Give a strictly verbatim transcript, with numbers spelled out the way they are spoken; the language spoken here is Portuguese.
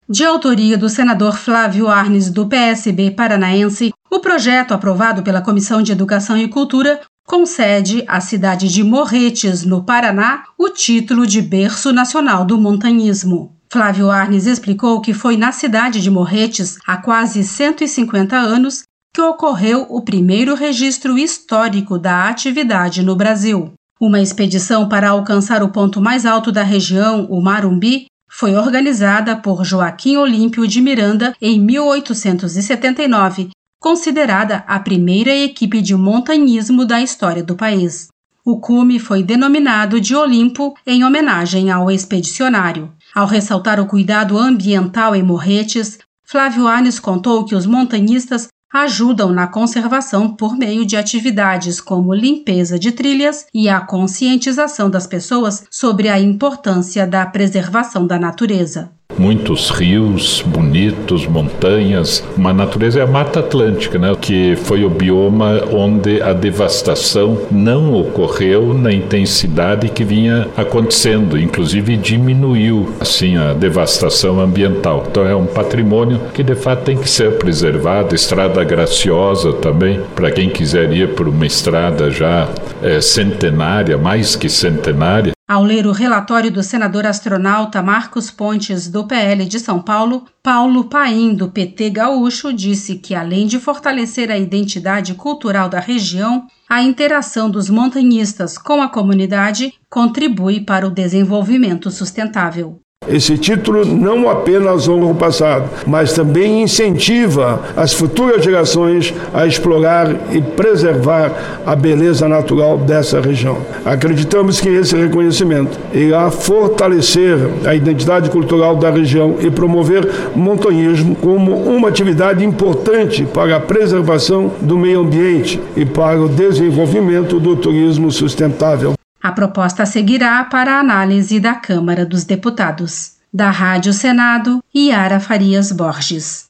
De autoria do senador Flávio Arnes, do P S B paranaense, o projeto aprovado pela Comissão de Educação e Cultura concede à cidade de Morretes, no Paraná, o título de berço nacional do montanhismo. Flávio Arnes explicou que foi na cidade de Morretes, há quase cento e cinquenta anos, que ocorreu o primeiro registro histórico da atividade no Brasil. Uma expedição para alcançar o ponto mais alto da região, o Marumbi, foi organizada por Joaquim Olímpio de Miranda em mil oitocentos e setenta e nove, considerada a primeira equipe de montanhismo da história do país. O cume foi denominado de Olimpo em homenagem ao expedicionário. Ao ressaltar o cuidado ambiental em Morretes, Flávio Arnes contou que os montanhistas ajudam na conservação por meio de atividades como limpeza de trilhas e a conscientização das pessoas sobre a importância da preservação da natureza. Muitos rios bonitos, montanhas, uma natureza é a Mata Atlântica, né? Que foi o bioma onde a devastação não ocorreu na intensidade que vinha acontecendo, inclusive diminuiu assim a devastação ambiental. Então é um patrimônio que de fato tem que ser preservado. Estrada graciosa também, para quem quiser ir por uma estrada já é, centenária, mais que centenária. Ao ler o relatório do senador astronauta Marcos Pontes, do P L de São Paulo, Paulo Paim, do P T gaúcho, disse que, além de fortalecer a identidade cultural da região, a interação dos montanhistas com a comunidade contribui para o desenvolvimento sustentável. Esse título não apenas honra o passado, mas também incentiva as futuras gerações a explorar e preservar a beleza natural dessa região. Acreditamos que esse reconhecimento irá fortalecer a identidade cultural da região e promover o montanhismo como uma atividade importante para a preservação do meio ambiente e para o desenvolvimento do turismo sustentável. A proposta seguirá para a análise da Câmara dos Deputados. Da Rádio Senado, Yara Farias Borges.